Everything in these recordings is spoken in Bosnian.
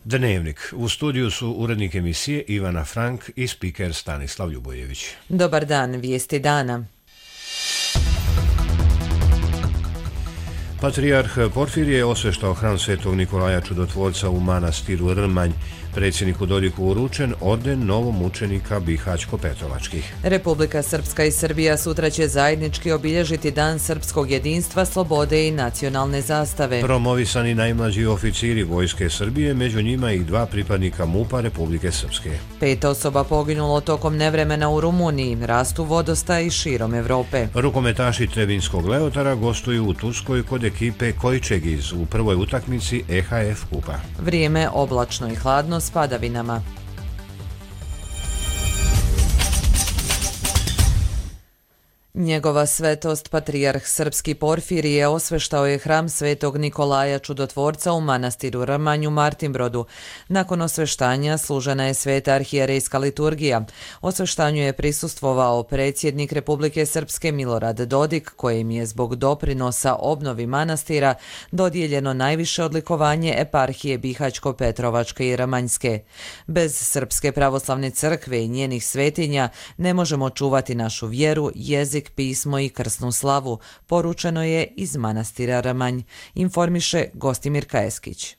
Dnevnik. U studiju su urednik emisije Ivana Frank i spiker Stanislav Ljubojević. Dobar dan, vijesti dana. Patrijarh Porfirije je osveštao hram Svetog Nikolaja Čudotvorca u manastiru Rmanj. Predsjedniku Dodiku uručen orden novomučenika Bihaćko-Petrovačkih. Republika Srpska i Srbija sutra će zajednički obilježiti Dan srpskog jedinstva, slobode i nacionalne zastave. Promovisani najmlađi oficiri Vojske Srbije, među njima i 2 pripadnika MUP-a Republike Srpske. 5 osoba poginulo tokom nevremena u Rumuniji, rastu vodostaji širom Evrope. Rukometaši Trebinskog Leotara gostuju u Turskoj kod ekipe Kojčegiz u prvoj utakmici EHF kupa. Vrijeme oblačno i hladno s padavinama. Njegova svetost, patrijarh srpski Porfirije, osveštao je hram Svetog Nikolaja Čudotvorca u manastiru Rmanj u Martinbrodu. Nakon osveštanja služena je sveta arhijerejska liturgija. Osveštanju je prisustvovao predsjednik Republike Srpske Milorad Dodik, kojem je zbog doprinosa obnovi manastira dodijeljeno najviše odlikovanje eparhije Bihaćko-Petrovačke i Rmanjske. Bez Srpske pravoslavne crkve i njenih svetinja ne možemo čuvati našu vjeru, jezik, pismo i krsnu slavu, poručeno je iz manastira Rmanj, informiše Gostimir Kajeskić.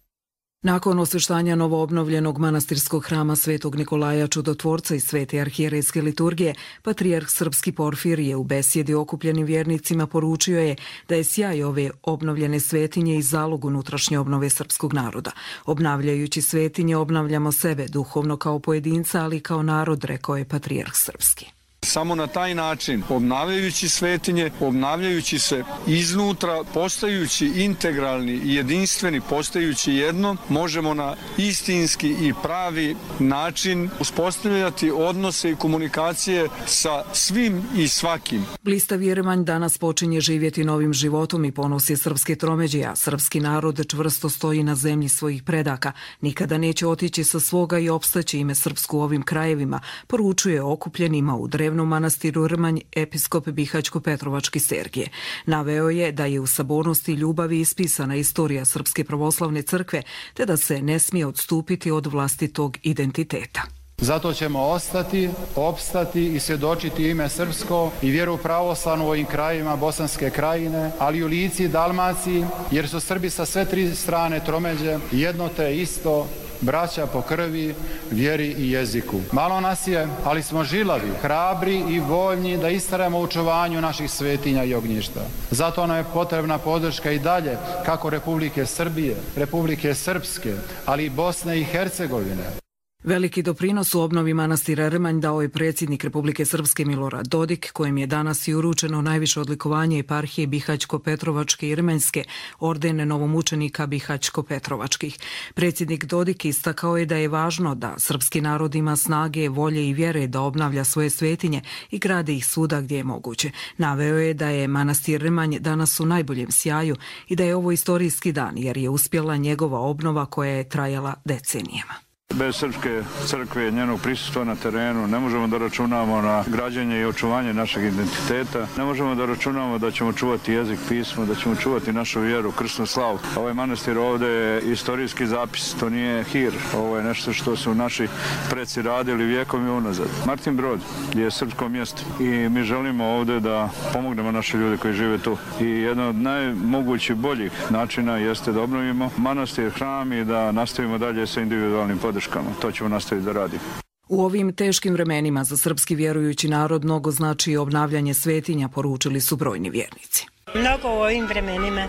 Nakon osveštanja novoobnovljenog manastirskog hrama Svetog Nikolaja Čudotvorca i svete arhijerejske liturgije, patrijarh srpski Porfirije u besjedi okupljenim vjernicima poručio je da je sjaj ove obnovljene svetinje i zalog unutrašnje obnove srpskog naroda. Obnavljajući svetinje obnavljamo sebe duhovno kao pojedinca, ali i kao narod, rekao je patrijarh srpski. Samo na taj način, obnavljajući svetinje, obnavljajući se iznutra, postajući integralni i jedinstveni, postajući jedno, možemo na istinski i pravi način uspostavljati odnose i komunikacije sa svim i svakim. Blistavi Rmanj danas počinje živjeti novim životom i ponos je srpske tromeđe, a srpski narod čvrsto stoji na zemlji svojih predaka. Nikada neće otići sa svoga i opstaći ime srpsku u ovim krajevima, poručuje okupljenima u drevnom manastiru Rmanj episkop Bihaćko-Petrovački Sergije. Naveo je da je u sabornosti i ljubavi ispisana istorija Srpske pravoslavne crkve, te da se ne smije odstupiti od vlastitog identiteta. Zato ćemo ostati, opstati i svjedočiti ime srpsko i vjeru pravoslavnu u ovim krajevima Bosanske krajine, ali i u Lici i Dalmaciji, jer su Srbi sa sve 3 strane tromeđe jedno te isto, braća po krvi, vjeri i jeziku. Malo nas je, ali smo žilavi, hrabri i voljni da istrajemo u očuvanju naših svetinja i ognjišta. Zato nam je potrebna podrška i dalje kako Republike Srbije, Republike Srpske, ali i Bosne i Hercegovine. Veliki doprinos u obnovi manastira Rmanj dao je predsjednik Republike Srpske Milorad Dodik, kojem je danas i uručeno najviše odlikovanje eparhije Bihaćko-Petrovačke i Rmanjske, ordene novomučenika Bihaćko-Petrovačkih. Predsjednik Dodik istakao je da je važno da srpski narod ima snage, volje i vjere da obnavlja svoje svetinje i gradi ih svuda gdje je moguće. Naveo je da je manastir Rmanj danas u najboljem sjaju i da je ovo istorijski dan jer je uspjela njegova obnova koja je trajala decenijama. Bez srpske crkve i njenog prisustva na terenu ne možemo da računamo na građenje i očuvanje našeg identiteta. Ne možemo da računamo da ćemo čuvati jezik, pismo, da ćemo čuvati našu vjeru, krsnu slavu. Ovaj manastir ovdje je istorijski zapis, to nije hir. Ovo je nešto što su naši preci radili vijekom i unazad. Martinbrod je srpsko mjesto i mi želimo ovdje da pomognemo naše ljude koji žive tu. I jedan od najmogućih boljih načina jeste da obnovimo manastir, hram i da nastavimo dalje sa individualnim podrškama. To ćemo nastaviti da radimo. U ovim teškim vremenima za srpski vjerujući narod mnogo znači i obnavljanje svetinja, poručili su brojni vjernici. Mnogo u ovim vremenima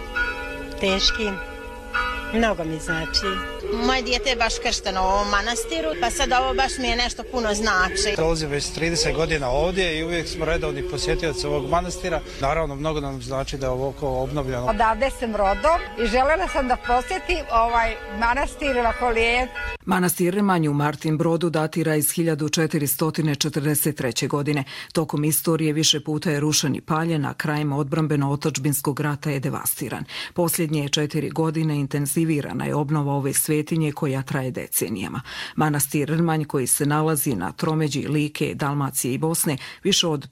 teškim, mnogo mi znači. Moje dijete je baš kršteno u ovom manastiru, pa sad ovo baš mi je nešto puno znači. Dolazim već 30 godina ovdje i uvijek smo redovni posjetioci ovog manastira. Naravno, mnogo nam znači da je ovo obnovljeno. Odavde sam rodom i želela sam da posjetim ovaj manastir ovako lijep. Manastir Rmanj u Martinbrodu datira iz 1443. godine. Tokom istorije više puta je rušen i paljen, a krajem odbrambeno-otadžbinskog rata je devastiran. Posljednje 4 godine intenzivirana je obnova ove svetinje koja traje decenijama. Manastir Rmanj, koji se nalazi na tromeđi Like, Dalmacije i Bosne, više od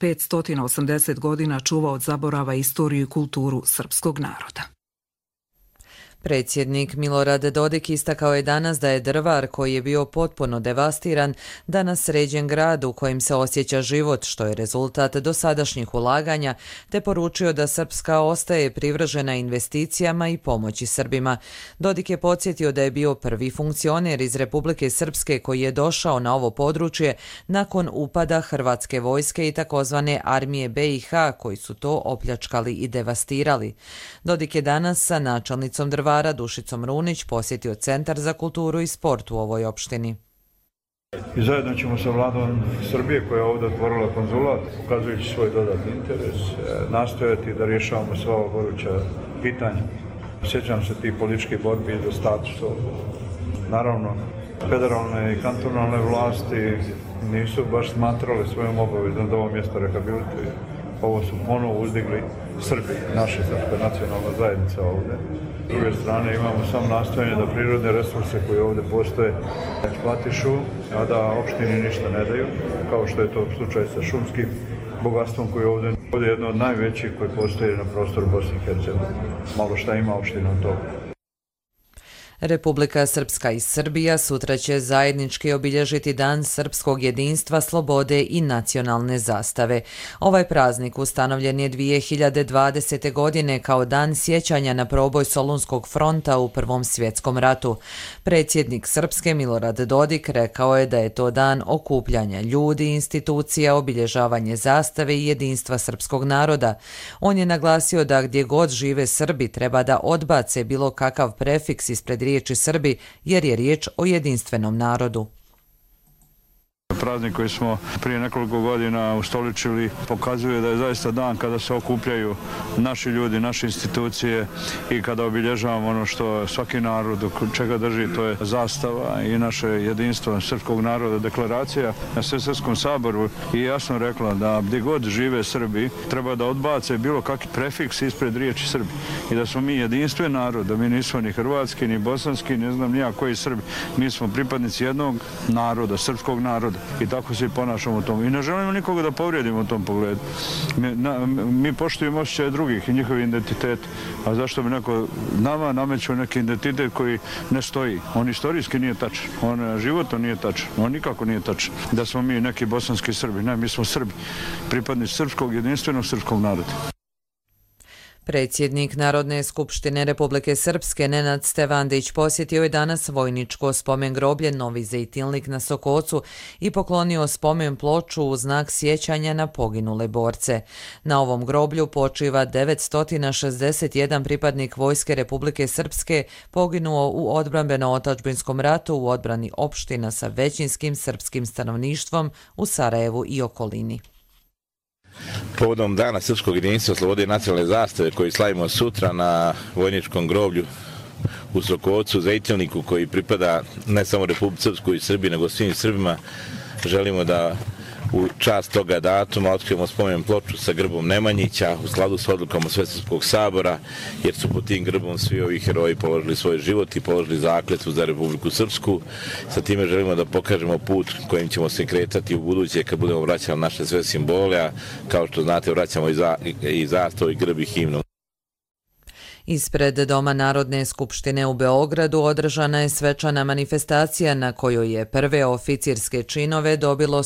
580 godina čuva od zaborava istoriju i kulturu srpskog naroda. Predsjednik Milorad Dodik istakao je danas da je Drvar, koji je bio potpuno devastiran, danas sređen grad u kojem se osjeća život, što je rezultat dosadašnjih ulaganja, te poručio da Srpska ostaje privržena investicijama i pomoći Srbima. Dodik je podsjetio da je bio prvi funkcioner iz Republike Srpske koji je došao na ovo područje nakon upada Hrvatske vojske i takozvane armije BiH, koji su to opljačkali i devastirali. Dodik je danas sa načelnicom Drvara Dušicom Runić posjetio Centar za kulturu i sport u ovoj opštini. I zajedno ćemo sa vladom Srbije, koja je ovdje otvorila konzulat, ukazujući svoj dodatni interes, nastojati da rješavamo sva ova goruća pitanja. Sjećam se tih političkih borbi za status. Naravno, federalne i kantonalne vlasti nisu baš smatrale svojom obavezom da ovo mjesto rehabilituju. Ovo su ponovo uzdigli Srbi, naša srpska nacionalna zajednica ovdje. S druge strane imamo samo nastojanje da prirodne resurse koje ovdje postoje eksploatišu, a da opštini ništa ne daju, kao što je to slučaj sa šumskim bogatstvom koji je ovdje jedno od najvećih koji postoje na prostoru Bosne i Hercegovine. Malo šta ima opština od toga. Republika Srpska i Srbija sutra će zajednički obilježiti Dan srpskog jedinstva, slobode i nacionalne zastave. Ovaj praznik ustanovljen je 2020. godine kao dan sjećanja na proboj Solunskog fronta u Prvom svjetskom ratu. Predsjednik Srpske Milorad Dodik rekao je da je to dan okupljanja ljudi, institucija, obilježavanje zastave i jedinstva srpskog naroda. On je naglasio da gdje god žive Srbi treba da odbace bilo kakav prefiks ispred riječi Srbi, jer je riječ o jedinstvenom narodu. Praznik koji smo prije nekoliko godina ustoličili pokazuje da je zaista dan kada se okupljaju naši ljudi, naše institucije i kada obilježavamo ono što svaki narod čega drži, to je zastava i naše jedinstvo srpskog naroda. Deklaracija na Svesrpskom saboru je jasno rekla da gdje god žive Srbi treba da odbace bilo kakvi prefiks ispred riječi Srbi i da smo mi jedinstven narod, da mi nismo ni hrvatski, ni bosanski, ne znam nijak koji Srbi. Mi smo pripadnici jednog naroda, srpskog naroda. I tako se i ponašamo u tom. I ne želimo nikoga da povrijedimo u tom pogledu. Mi poštujemo osjećaje drugih i njihovi identitet. A zašto bi neko nama namećao neki identitet koji ne stoji? On istorijski nije tačan. On životno nije tačan. On nikako nije tačan. Da smo mi neki bosanski Srbi. Ne, mi smo Srbi. Pripadnici srpskog, jedinstvenog srpskog naroda. Predsjednik Narodne skupštine Republike Srpske Nenad Stevandić posjetio je danas vojničko spomen groblje Novi Zejtinlik na Sokocu i poklonio spomen ploču u znak sjećanja na poginule borce. Na ovom groblju počiva 961 pripadnik Vojske Republike Srpske poginuo u odbrambeno-otadžbinskom ratu u odbrani opština sa većinskim srpskim stanovništvom u Sarajevu i okolini. Povodom Dana srpskog jedinstva, slobode i nacionalne zastave koji slavimo sutra na vojničkom groblju u Sokocu, Zejtilniku, koji pripada ne samo Republici Srpskoj i Srbiji, nego svim Srbima, želimo da u čast toga datuma otkrijemo spomen ploču sa grbom Nemanjića u skladu s odlukama Svesrpskog sabora, jer su pod tim grbom svi ovi heroji položili svoj život i položili zakletvu za Republiku Srpsku. Sa time želimo da pokažemo put kojim ćemo se kretati u buduće kad budemo vraćali naše sve simbole, a kao što znate vraćamo i zastavu i grb i himnu. Ispred Doma Narodne skupštine u Beogradu održana je svečana manifestacija na kojoj je prve oficirske činove dobilo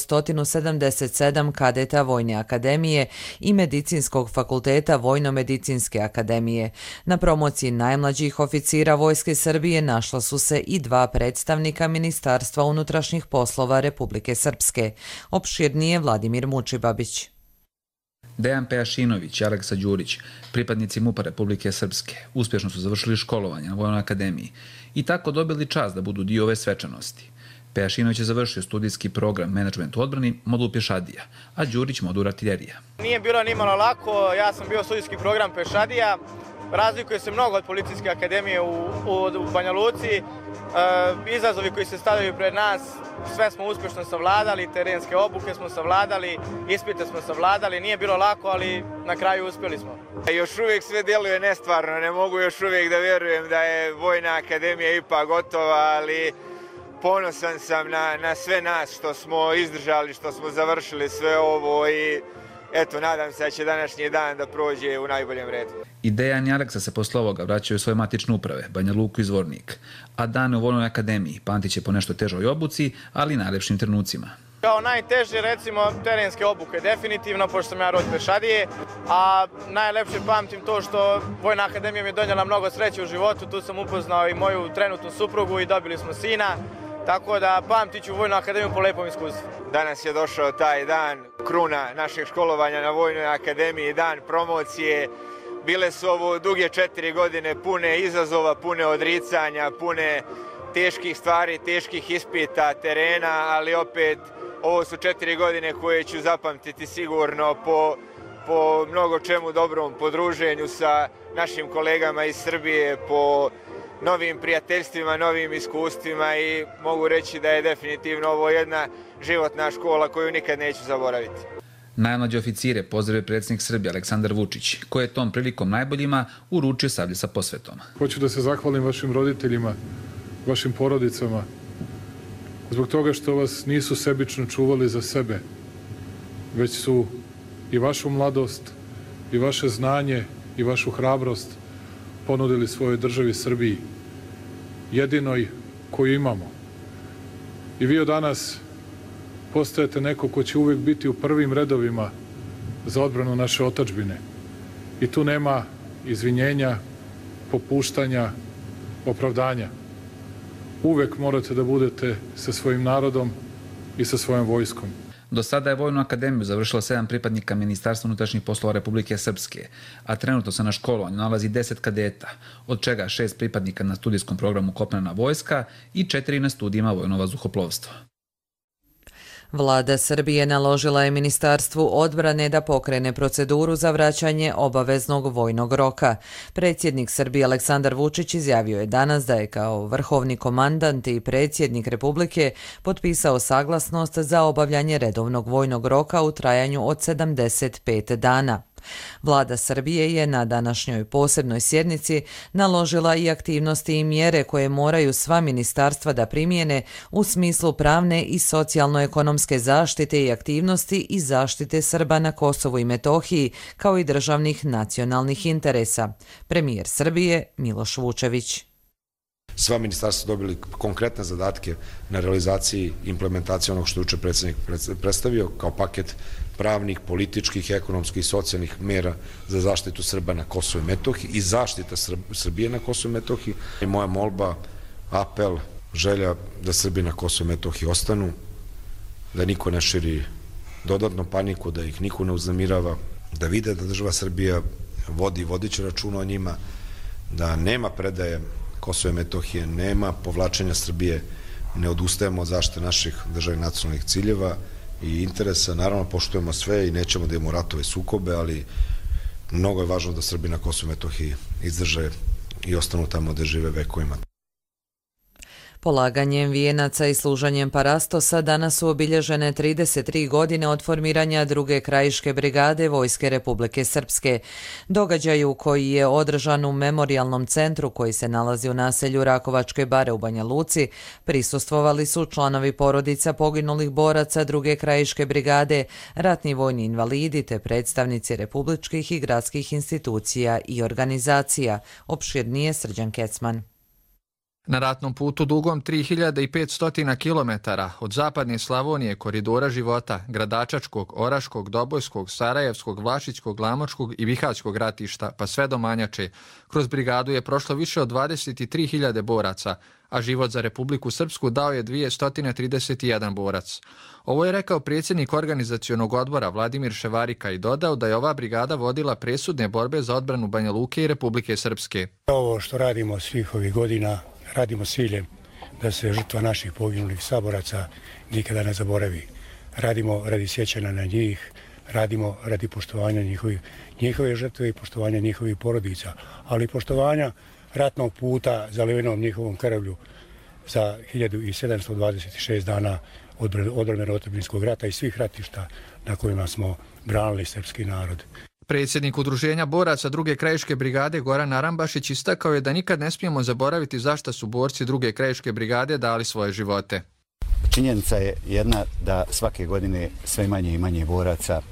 177 kadeta Vojne akademije i Medicinskog fakulteta Vojno-medicinske akademije. Na promociji najmlađih oficira Vojske Srbije našla su se i dva predstavnika Ministarstva unutrašnjih poslova Republike Srpske. Opširnije Vladimir Mučibabić. Dejan Pejašinović i Aleksa Đurić, pripadnici MUP-a Republike Srpske, uspješno su završili školovanje na Vojnoj akademiji i tako dobili čast da budu dio ove svečanosti. Pejašinović je završio studijski program menadžment u odbrani, modul pješadija, a Đurić modul artiljerija. Nije bilo ni malo lako, ja sam bio studijski program pješadija, razlikuje se mnogo od Policijske akademije u Banja Luci. Izazovi koji se stavljaju pred nas, sve smo uspješno savladali, terenske obuke smo savladali, ispite smo savladali, nije bilo lako, ali na kraju uspjeli smo. Još uvijek sve djeluje nestvarno, ne mogu još uvijek da vjerujem da je Vojna akademija ipak gotova, ali ponosan sam na sve nas što smo izdržali, što smo završili sve ovo i eto, nadam se da će današnji dan da prođe u najboljem redu. I Dejan i Aleksa se posle ovoga vraćaju u svoje matične uprave, Banja Luku i Zvornik, a dane u Vojnoj akademiji pamtit će po nešto težoj obuci, ali i najlepšim trenucima. Kao najteže, recimo, terenske obuke, definitivno, pošto sam ja rod pešadije, a najlepše pamtim to što Vojna akademija mi je donijela mnogo sreće u životu, tu sam upoznao i moju trenutnu suprugu i dobili smo sina, tako da pamtit ću Vojnu akademiju po lepom iskustvu. Danas je došao taj dan, kruna našeg školovanja na Vojnoj akademiji, dan promocije. Bile su ovo duge 4 godine pune izazova, pune odricanja, pune teških stvari, teških ispita, terena, ali opet ovo su 4 godine koje ću zapamtiti sigurno po mnogo čemu dobrom, po druženju sa našim kolegama iz Srbije, po novim prijateljstvima, novim iskustvima i mogu reći da je definitivno ovo jedna životna škola koju nikad neću zaboraviti. Najmlađe oficire pozdravio predsjednik Srbije Aleksandar Vučić, koji je tom prilikom najboljima uručio sablje sa posvetom. Hoću da se zahvalim vašim roditeljima, vašim porodicama, zbog toga što vas nisu sebično čuvali za sebe, već su i vašu mladost, i vaše znanje, i vašu hrabrost ponudili svojoj državi Srbiji, jedinoj koju imamo. I vi od danas postajete neko ko će uvijek biti u prvim redovima za odbranu naše otadžbine. I tu nema izvinjenja, popuštanja, opravdanja. Uvijek morate da budete sa svojim narodom i sa svojom vojskom. Do sada je Vojnu akademiju završilo 7 pripadnika Ministarstva unutrašnjih poslova Republike Srpske, a trenutno se na školovanju nalazi 10 kadeta, od čega 6 pripadnika na studijskom programu Kopnena vojska i 4 na studijima vojno vazduhoplovstva. Vlada Srbije naložila je Ministarstvu odbrane da pokrene proceduru za vraćanje obaveznog vojnog roka. Predsjednik Srbije Aleksandar Vučić izjavio je danas da je kao vrhovni komandant i predsjednik Republike potpisao saglasnost za obavljanje redovnog vojnog roka u trajanju od 75 dana. Vlada Srbije je na današnjoj posebnoj sjednici naložila i aktivnosti i mjere koje moraju sva ministarstva da primijene u smislu pravne i socijalno-ekonomske zaštite i aktivnosti i zaštite Srba na Kosovu i Metohiji, kao i državnih nacionalnih interesa. Premijer Srbije Miloš Vučević. Sva ministarstva dobili konkretne zadatke na realizaciji implementacije onog što je juče predsjednik predstavio kao paket pravnih, političkih, ekonomskih i socijalnih mera za zaštitu Srba na Kosovu i Metohiji i zaštita Srbije na Kosovu i Metohiji. I moja molba, apel, želja da Srbi na Kosovu i Metohiji ostanu, da niko ne širi dodatnu paniku, da ih niko ne uznemirava, da vide da država Srbija vodi i vodit će računa o njima, da nema predaje Kosova i Metohije, nema povlačenja Srbije, ne odustajemo od zaštite naših državnih nacionalnih ciljeva i interesa. Naravno, poštujemo sve i nećemo da imamo ratove i sukobe, ali mnogo je važno da Srbi na Kosovu i Metohiji izdrže i ostanu tamo gde žive vekovima. Polaganjem vijenaca i služenjem parastosa danas su obilježene 33 godine od formiranja druge krajiške brigade Vojske Republike Srpske. Događaju koji je održan u memorijalnom centru koji se nalazi u naselju Rakovačke bare u Banja Luci prisustvovali su članovi porodica poginulih boraca druge krajiške brigade, ratni vojni invalidi te predstavnici republičkih i gradskih institucija i organizacija. Opširnije Srđan Kecman. Na ratnom putu dugom 3500 km od zapadne Slavonije, koridora života, Gradačačkog, Oraškog, Dobojskog, Sarajevskog, Vlašićkog, Glamočkog i Bihaćkog ratišta, pa sve do Manjače, kroz brigadu je prošlo više od 23.000 boraca, a život za Republiku Srpsku dao je 231 borac. Ovo je rekao predsjednik organizacionog odbora Vladimir Ševarika i dodao da je ova brigada vodila presudne borbe za odbranu Banja Luke i Republike Srpske. Ovo što radimo svih ovih godina, radimo s ciljem da se žrtva naših poginulih saboraca nikada ne zaboravi. Radimo radi sjećanja na njih, radimo radi poštovanja njihove žrtve i poštovanja njihovih porodica, ali i poštovanja ratnog puta zalivenom njihovom krvlju za 1726 dana odbrane otadžbinskog rata i svih ratišta na kojima smo branili srpski narod. Predsjednik Udruženja boraca druge krajiške brigade Goran Arambašić istakao je da nikad ne smijemo zaboraviti zašto su borci druge krajiške brigade dali svoje živote. Činjenica je jedna da svake godine sve manje i manje boraca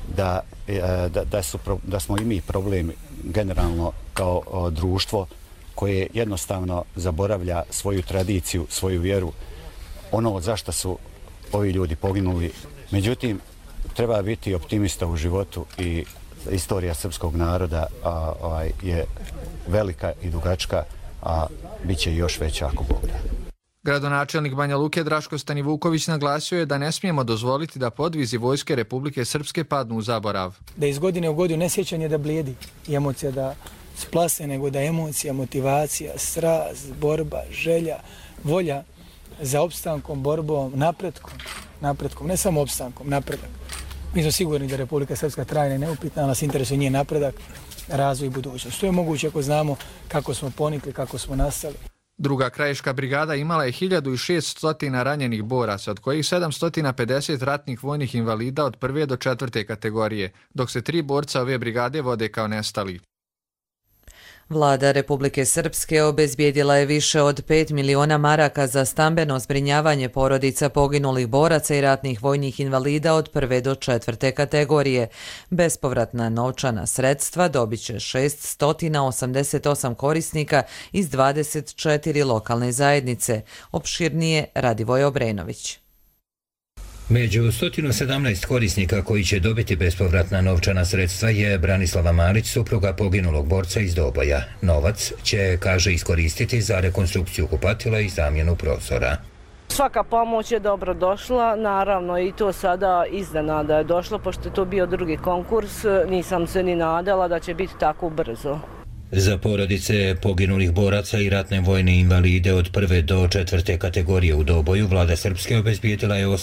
da smo i mi problem generalno kao društvo koje jednostavno zaboravlja svoju tradiciju, svoju vjeru, ono od zašto su ovi ljudi poginuli. Međutim, treba biti optimista u životu i istorija srpskog naroda je velika i dugačka, a bit će još veća ako Bog da. Gradonačelnik Banja Luke Draško Stanivuković naglasio je da ne smijemo dozvoliti da podvizi Vojske Republike Srpske padnu u zaborav. Da iz godine u godinu nesjećanje da blijedi i emocija da splase, nego da emocija, motivacija, strast, borba, želja, volja za opstankom, borbom, napretkom, ne samo opstankom, napredak. Mi smo sigurni da Republika Srpska trajna i neupitna, nas interesuje njen napredak, razvoj i budućnost. To je moguće ako znamo kako smo ponikli, kako smo nastali. Druga krajiška brigada imala je 1600 ranjenih boraca, od kojih 750 ratnih vojnih invalida od 1. do 4. kategorije, dok se 3 borca ove brigade vode kao nestali. Vlada Republike Srpske obezbijedila je više od 5 miliona maraka za stambeno zbrinjavanje porodica poginulih boraca i ratnih vojnih invalida od 1. do 4. kategorije. Bespovratna novčana sredstva dobit će 688 korisnika iz 24 lokalne zajednice. Opširnije Radivoj Obrenović. Među 117 korisnika koji će dobiti bespovratna novčana sredstva je Branislava Marić, supruga poginulog borca iz Doboja. Novac će, kaže, iskoristiti za rekonstrukciju kupatila i zamjenu prozora. Svaka pomoć je dobro došla, naravno i to sada iznenada je došlo, pošto je to bio drugi konkurs, nisam se ni nadala da će biti tako brzo. Za porodice poginulih boraca i ratne vojne invalide od 1. do 4. kategorije u Doboju vlada Srpske obezbijedila je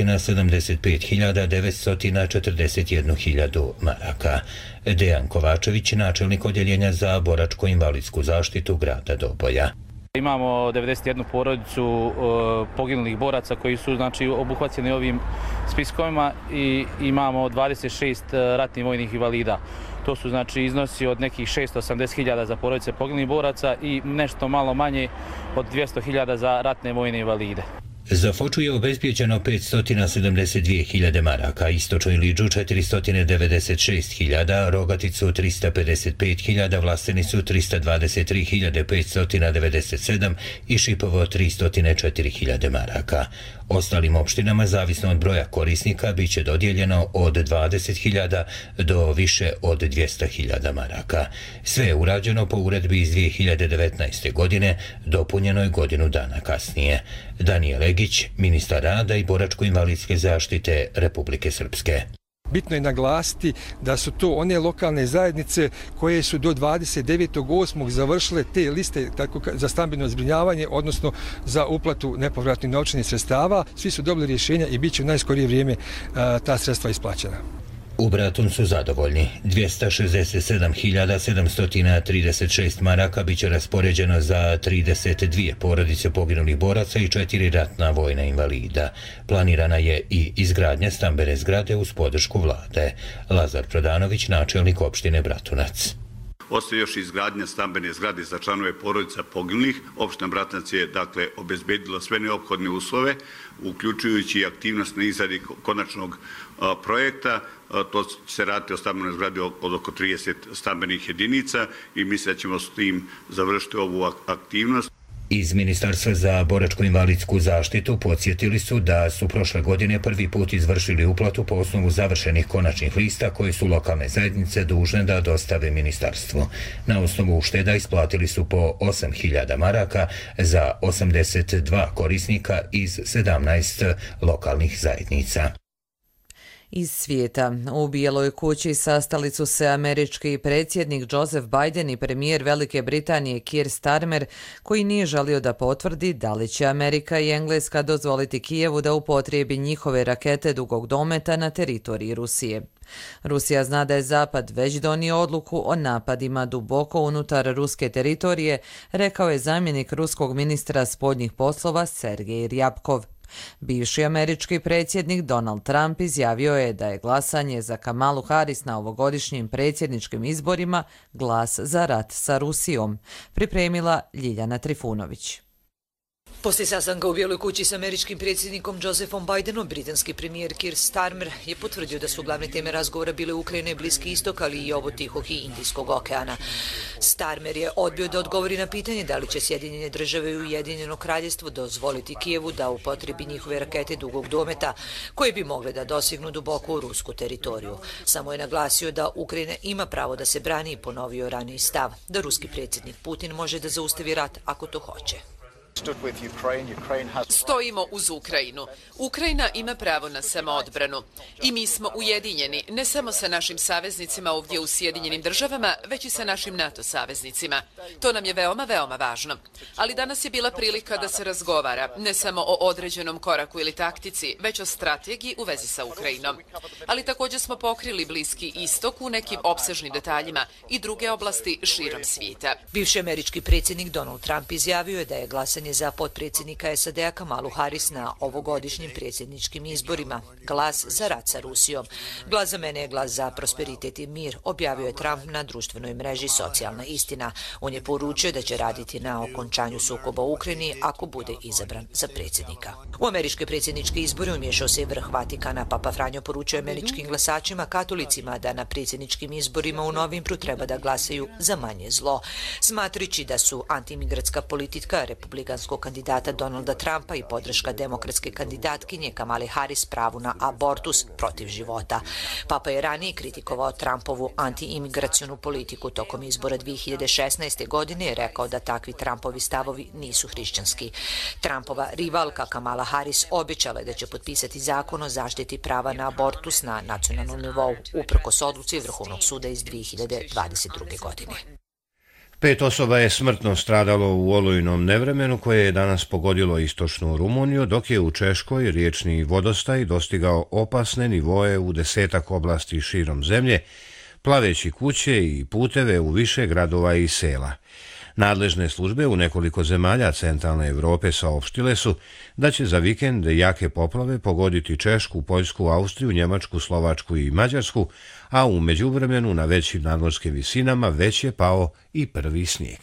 875.941 maraka. Dejan Kovačević, načelnik odjeljenja za boračko-invalidsku zaštitu grada Doboja. Imamo 91 porodicu poginulih boraca koji su obuhvaćeni ovim spiskovima i imamo 26 ratnih vojnih invalida. To su iznosi od nekih 680.000 za porodice poginulih boraca i nešto malo manje od 200.000 za ratne vojne invalide. Za Foču je obezbijeđeno 572.000 maraka, Istočnoj Liđu 496.000, Rogaticu 355.000, Vlastenicu 323.597 i Šipovo 304.000 maraka. Ostalim opštinama, zavisno od broja korisnika, bit će dodijeljeno od 20.000 do više od 200.000 maraka. Sve je urađeno po uredbi iz 2019. godine, dopunjenoj godinu dana kasnije. Daniel Egić, ministar rada i boračko-invalidske zaštite Republike Srpske. Bitno je naglasiti da su to one lokalne zajednice koje su do 29.8. završile te liste za stambeno zbrinjavanje, odnosno za uplatu nepovratnih novčanih sredstava. Svi su dobili rješenja i bit će u najskorije vrijeme ta sredstva isplaćena. U Bratun su zadovoljni. 267.736 maraka bit će raspoređeno za 32 porodice poginulih boraca i 4 ratna vojna invalida. Planirana je i izgradnja stambene zgrade uz podršku vlade. Lazar Prodanović, načelnik opštine Bratunac. Ostaje još izgradnja stambene zgrade za članove porodica poginulih. Opština Bratunac je obezbedila sve neophodne uslove, uključujući i aktivnost na izradi konačnog projekta. To se radi o stambenoj zgradi od oko 30 stambenih jedinica i mislim da ćemo s tim završiti ovu aktivnost. Iz Ministarstva za boračko-invalidsku zaštitu podsjetili su da su prošle godine prvi put izvršili uplatu po osnovu završenih konačnih lista koje su lokalne zajednice dužne da dostave ministarstvu. Na osnovu ušteda isplatili su po 8.000 maraka za 82 korisnika iz 17 lokalnih zajednica. Iz svijeta. U Bijeloj kući sastali su se američki predsjednik Joseph Biden i premijer Velike Britanije Keir Starmer, koji nije želio da potvrdi da li će Amerika i Engleska dozvoliti Kijevu da upotrijebi njihove rakete dugog dometa na teritoriji Rusije. Rusija zna da je Zapad već donio odluku o napadima duboko unutar ruske teritorije, rekao je zamjenik ruskog ministra spoljnih poslova Sergej Ryabkov. Bivši američki predsjednik Donald Trump izjavio je da je glasanje za Kamalu Harris na ovogodišnjim predsjedničkim izborima glas za rat sa Rusijom. Pripremila Ljiljana Trifunović. Poslije sastanka u Bijeloj kući s američkim predsjednikom Josephom Bidenom, britanski premijer Keir Starmer je potvrdio da su glavne teme razgovora bile Ukrajina i Bliski istok, ali i ovo Tihog i Indijskog okeana. Starmer je odbio da odgovori na pitanje da li će Sjedinjene države i Ujedinjeno kraljevstvo dozvoliti Kijevu da upotrebi njihove rakete dugog dometa, koje bi mogle da dosignu duboko u rusku teritoriju. Samo je naglasio da Ukrajina ima pravo da se brani i ponovio raniji stav, da ruski predsjednik Putin može da zaustavi rat ako to hoće. Stojimo uz Ukrajinu. Ukrajina ima pravo na samoodbranu. I mi smo ujedinjeni, ne samo sa našim saveznicima ovdje u Sjedinjenim državama, već i sa našim NATO saveznicima. To nam je veoma, veoma važno. Ali danas je bila prilika da se razgovara ne samo o određenom koraku ili taktici, već o strategiji u vezi sa Ukrajinom. Ali također smo pokrili Bliski istok u nekim opsežnim detaljima i druge oblasti širom svijeta. Bivši američki predsjednik Donald Trump izjavio je da je glasanje za potpredsjednika SAD-a Kamalu Harris na ovogodišnjim predsjedničkim izborima glas za rat sa Rusijom. Glas za mene je glas za prosperitet i mir, objavio je Trump na društvenoj mreži Socijalna istina. On je poručio da će raditi na okončanju sukoba u Ukrajini ako bude izabran za predsjednika. U američke predsjedničke izbore umiješao se vrh Vatikana. Papa Franjo poručio američkim glasačima katolicima da na predsjedničkim izborima u novembru treba da glasaju za manje zlo, smatrajući da su antimigratska politika republikanskog kandidata Donalda Trumpa i podrška demokratske kandidatkinje Kamale Harris pravu na abortus protiv života. Papa je ranije kritikovao Trumpovu antiimigracionu politiku tokom izbora 2016. godine i rekao da takvi Trumpovi stavovi nisu hrišćanski. Trumpova rivalka Kamala Harris obećala je da će potpisati zakon o zaštiti prava na abortus na nacionalnom nivou, uprkos odluci Vrhovnog suda iz 2022. godine. 5 osoba je smrtno stradalo u olujnom nevremenu koje je danas pogodilo istočnu Rumuniju, dok je u Češkoj riječni vodostaj dostigao opasne nivoe u 10 oblasti širom zemlje, plaveći kuće i puteve u više gradova i sela. Nadležne službe u nekoliko zemalja centralne Europe saopštile su da će za vikend jake poplave pogoditi Češku, Poljsku, Austriju, Njemačku, Slovačku i Mađarsku, a u međuvremenu na većim nadmorskim visinama već je pao i prvi snijeg.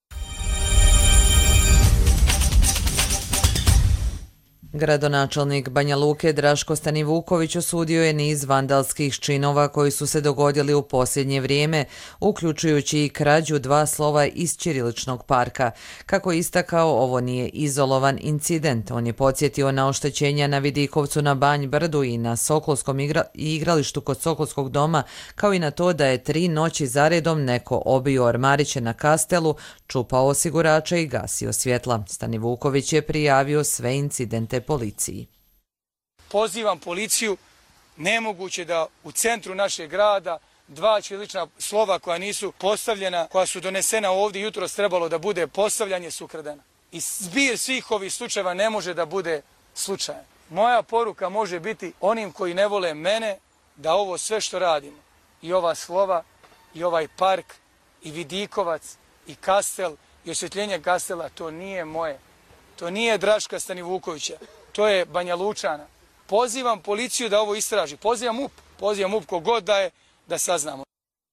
Gradonačelnik Banja Luke Draško Stanivuković osudio je niz vandalskih činova koji su se dogodili u posljednje vrijeme, uključujući i krađu 2 slova iz ćiriličnog parka. Kako je istakao, ovo nije izolovan incident. On je podsjetio na oštećenja na Vidikovcu na Banj Brdu i na Sokolskom igralištu kod Sokolskog doma, kao i na to da je 3 noći zaredom neko obio ormariće na Kastelu, čupao osigurača i gasio svjetla. Stanivuković je prijavio sve incidente policiji. Pozivam policiju, nemoguće da u centru našeg grada 2 ćirilična slova koja nisu postavljena, koja su donesena ovdje jutros trebalo da bude postavljanje su ukradena. I zbir svih ovih slučajeva ne može da bude slučajan. Moja poruka može biti onim koji ne vole mene da ovo sve što radimo, i ova slova, i ovaj park, i Vidikovac, i Kastel, i osvjetljenje Kastela, to nije moje. To nije Draška Stanivukovića, to je Banja Lučana. Pozivam policiju da ovo istraži, pozivam MUP kogod da je, da saznamo.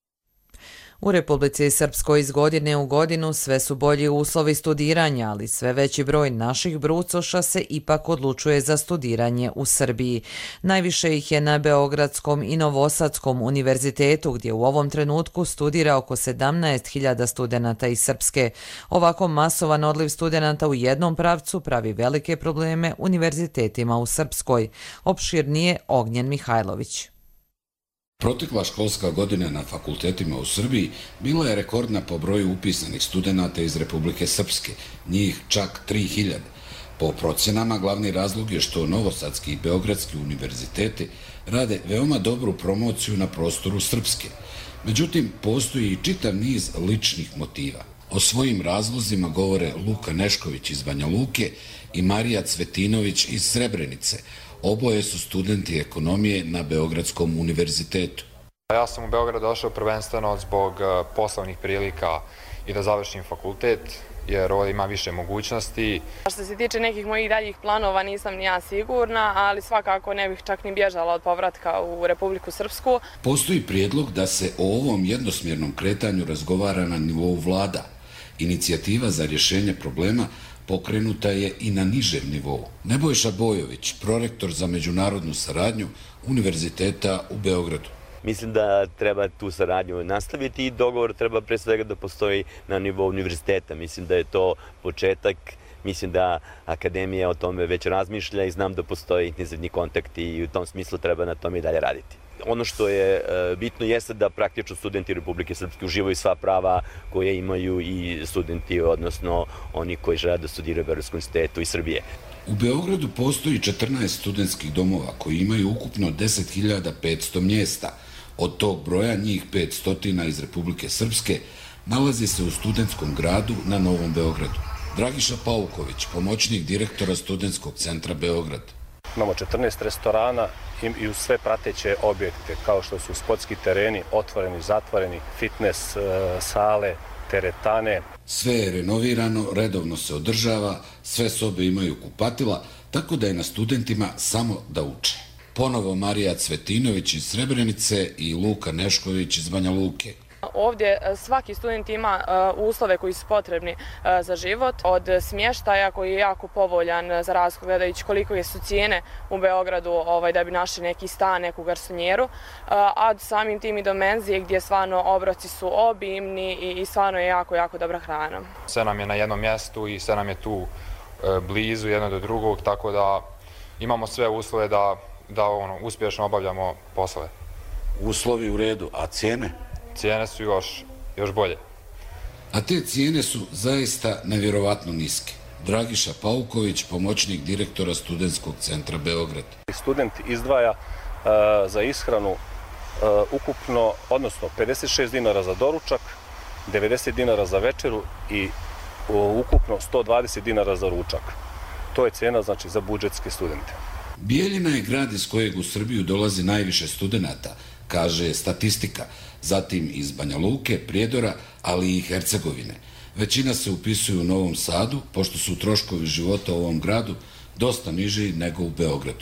U Republici Srpskoj iz godine u godinu sve su bolji uslovi studiranja, ali sve veći broj naših brucoša se ipak odlučuje za studiranje u Srbiji. Najviše ih je na Beogradskom i Novosadskom univerzitetu, gdje u ovom trenutku studira oko 17.000 studenata iz Srpske. Ovako masovan odliv studenata u jednom pravcu pravi velike probleme univerzitetima u Srpskoj. Opširnije Ognjen Mihajlović. Protekla školska godina na fakultetima u Srbiji bila je rekordna po broju upisanih studenata iz Republike Srpske, njih čak 3000. Po procjenama, glavni razlog je što Novosadski i Beogradski univerziteti rade veoma dobru promociju na prostoru Srpske. Međutim, postoji i čitav niz ličnih motiva. O svojim razlozima govore Luka Nešković iz Banja Luke i Marija Cvetinović iz Srebrenice. Oboje su studenti ekonomije na Beogradskom univerzitetu. Ja sam u Beograd došao prvenstveno zbog poslovnih prilika i da završim fakultet, jer ovdje ima više mogućnosti. Što se tiče nekih mojih daljih planova nisam ni ja sigurna, ali svakako ne bih čak ni bježala od povratka u Republiku Srpsku. Postoji prijedlog da se o ovom jednosmjernom kretanju razgovara na nivou vlada. Inicijativa za rješenje problema pokrenuta je i na nižem nivou. Nebojša Bojović, prorektor za međunarodnu saradnju Univerziteta u Beogradu. Mislim da treba tu saradnju nastaviti i dogovor treba pre svega da postoji na nivou univerziteta. Mislim da je to početak, mislim da akademija o tome već razmišlja i znam da postoji intenzivni kontakt i u tom smislu treba na tome i dalje raditi. Ono što je bitno jeste da praktično studenti Republike Srpske uživaju sva prava koje imaju i studenti, odnosno oni koji žele da studiraju u Beogradskom univerzitetu iz Srbije. U Beogradu postoji 14 studentskih domova koji imaju ukupno 10.500 mjesta. Od tog broja njih 500 iz Republike Srpske nalazi se u studentskom gradu na Novom Beogradu. Dragiša Pauković, pomoćnik direktora Studentskog centra Beograd. Imamo 14 restorana i sve prateće objekte, kao što su sportski tereni, otvoreni, zatvoreni, fitness sale, teretane. Sve je renovirano, redovno se održava, sve sobe imaju kupatila, tako da je na studentima samo da uče. Ponovo Marija Cvetinović iz Srebrenice i Luka Nešković iz Banja Luke. Ovdje svaki student ima uslove koji su potrebni za život, od smještaja koji je jako povoljan za razliku gledajući koliko su cijene u Beogradu da bi našli neki stan, neku garsonjeru, a samim tim i do menzije gdje stvarno obroci su obimni i stvarno je jako dobra hrana. Sve nam je na jednom mjestu i sve nam je tu blizu jedno do drugog, tako da imamo sve uslove da uspješno obavljamo poslove. Uslovi u redu, a cijene? Cijene su još bolje. A te cijene su zaista nevjerovatno niske. Dragiša Pauković, pomoćnik direktora Studentskog centra Beograd. Student izdvaja za ishranu ukupno, odnosno 56 dinara za doručak, 90 dinara za večeru i ukupno 120 dinara za ručak. To je cijena znači za budžetske studente. Bijeljina je grad iz kojeg u Srbiju dolazi najviše studenata, kaže statistika, zatim iz Banja Luke, Prijedora, ali i Hercegovine. Većina se upisuju u Novom Sadu, pošto su troškovi života u ovom gradu dosta niži nego u Beogradu.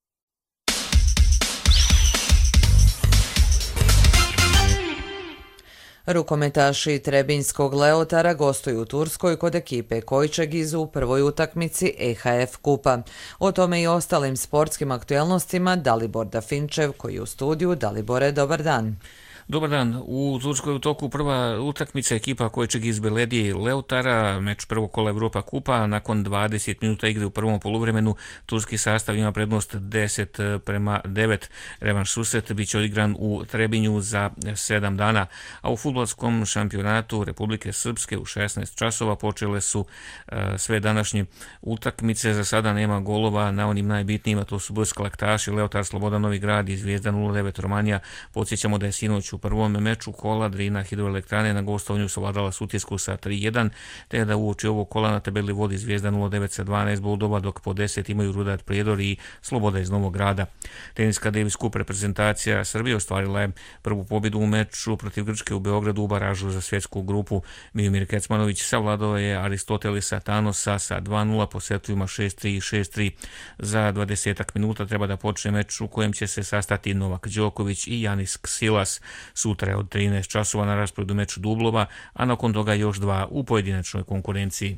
Rukometaši Trebinjskog Leotara gostuju u Turskoj kod ekipe Kojčegiz u prvoj utakmici EHF kupa. O tome i ostalim sportskim aktuelnostima Dalibor Dafinčev koji je u studiju. Dalibore, dobar dan. Dobar dan. U Turskoj u toku prva utakmica ekipa Kojčegiz Beledije Leotara, meč prvog kola Evropa kupa. Nakon 20 minuta igre u prvom poluvremenu turski sastav ima prednost 10:9. Revanš susret biće odigran u Trebinju za 7 dana. A u fudbalskom šampionatu Republike Srpske u 16 časova počele su sve današnje utakmice. Za sada nema golova na onim najbitnijima, to su BSK Laktaši, Leotar Slobodan Novi Grad i Zvijezda 09 Romanija. Podsjećamo da je sinoć u prvom meču kola Drina Hidroelektrane na gostovanju savladala Sutjesku sa 3:1, te da uoči ovog kola na tabeli vodi Zvijezda 09 sa 12 bodova, dok po 10 imaju Rudar Prijedor i Sloboda iz Novog Grada. Teniska Davis Cup reprezentacija Srbije ostvarila je prvu pobjedu u meču protiv Grčke u Beogradu u baražu za svjetsku grupu. Miomir Kecmanović savladao je Aristotelisa Thanosa sa 2:0 po setovima 6:3 i 6:3. Za 20 minuta treba da počne meč u kojem će se sastati Novak Đoković i Janis Ksilas. Sutra je od 13 časova na rasporedu meč dublova, a nakon toga još 2 u pojedinačnoj konkurenciji.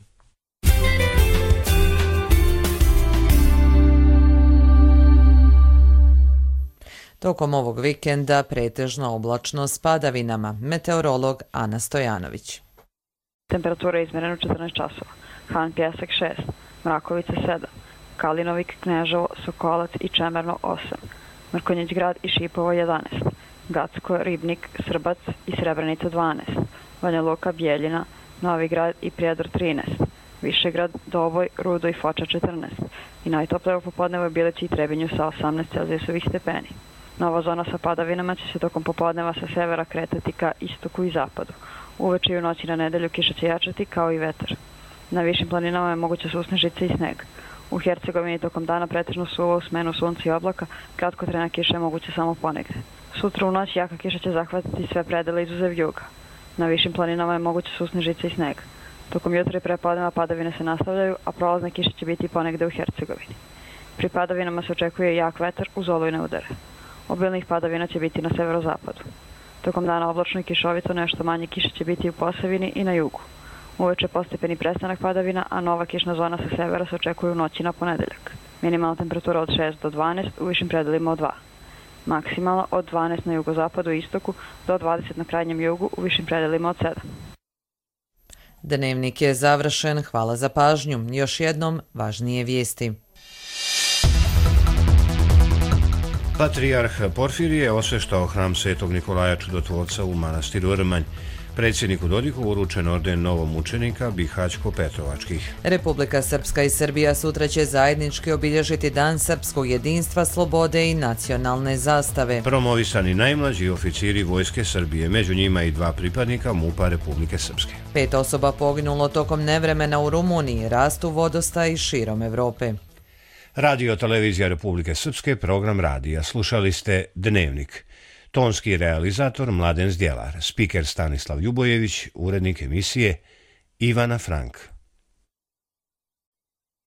Tokom ovog vikenda pretežno oblačno s padavinama. Meteorolog Ana Stojanović. Temperatura je izmjerena 14 časova. Han Pjesak 6, Mrakovica 7, Kalinovik, Kneževo, Sokolac i Čemerno 8, Mrkonjić grad i Šipovo 11, Gacko, Ribnik, Srbac i Srebrenica 12, Banja Luka, Bijeljina, Novi Grad i Prijedor 13, Višegrad, Doboj, Rudo i Foča 14 i najtoplije u popodnevu Bilici i Trebinju sa 18 celzijusovih stepeni. Nova zona sa padavinama će se tokom popodneva sa severa kretati ka istoku i zapadu. Uveče i u noći na nedelju kiša će jačati kao i vetar. Na višim planinama je moguća susnežica i sneg. U Hercegovini tokom dana pretežno suvo u smenu sunca i oblaka, kratkotrajna kiša je moguće samo ponegde. Sutra u noć jaka kiša će zahvatiti sve predele izuzev juga. Na višim planinama je moguća susnežica i sneg. Tokom jutra i prepodneva padavine se nastavljaju, a prolazne kiše će biti ponegde u Hercegovini. Pri padavinama se očekuje jak vetar uz olujne udare. Obilnih padavina će biti na severozapadu. Tokom dana oblačno i kišovito, nešto manje kiše će biti u Posavini i na jugu. Uveče postepeni prestanak padavina, a nova kišna zona sa severa se očekuje u noći na ponedeljak. Minimalna temperatura od 6 do 12, u višim predelima od 2. Maksimalna od 12 na jugozapadu i istoku do 20 na krajnjem jugu, u višim predelima od 7. Dnevnik je završen, hvala za pažnju. Još jednom, važnije vijesti. Patrijarh Porfirije je osveštao hram Svetog Nikolaja Čudotvorca u manastiru Rmanj. Predsjedniku Dodiku uručen orden novomučenika Bihaćko-Petrovačkih. Republika Srpska i Srbija sutra će zajednički obilježiti Dan srpskog jedinstva, slobode i nacionalne zastave. Promovisani najmlađi oficiri Vojske Srbije, među njima i 2 pripadnika MUP-a Republike Srpske. 5 osoba poginulo tokom nevremena u Rumuniji, rastu vodostaji širom Evrope. Radio Televizija Republike Srpske, program radija. Slušali ste Dnevnik. Tonski realizator Mladen Zdjelar, spiker Stanislav Ljubojević, urednik emisije Ivana Frank.